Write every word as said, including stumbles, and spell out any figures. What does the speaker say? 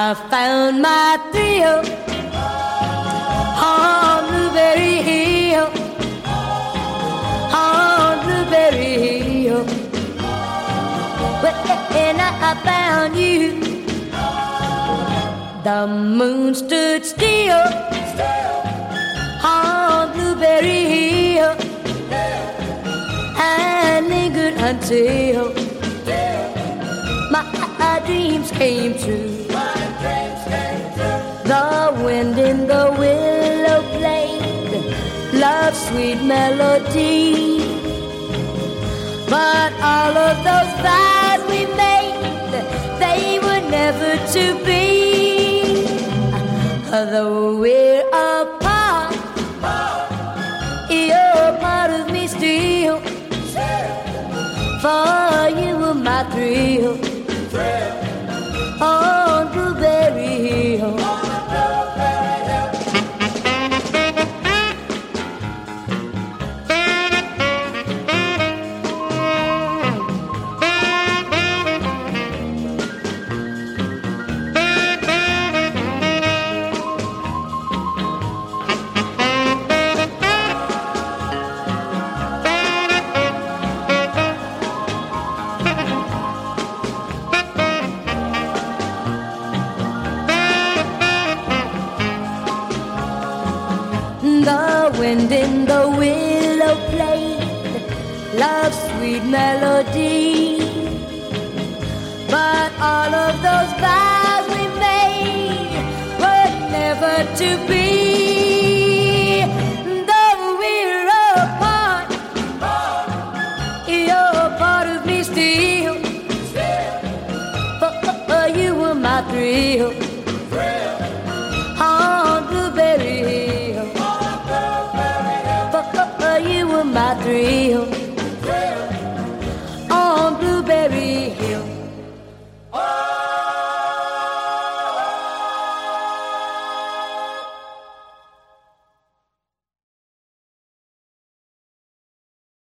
I found my thrill on Blueberry Hill, on Blueberry Hill. When I found you, the moon stood still on Blueberry Hill and lingered until my dreams came true. The wind in the willow played love's sweet melody, but all of those vows we made, they were never to be. Though we're apart, you're part of me still. For you were my thrill on Blueberry Hill. The wind in the willow played love's sweet melody, but all of those vows we made were never to be. Though we're apart, you're part of me still. For you were my thrill on Blueberry Hill. You were my thrill.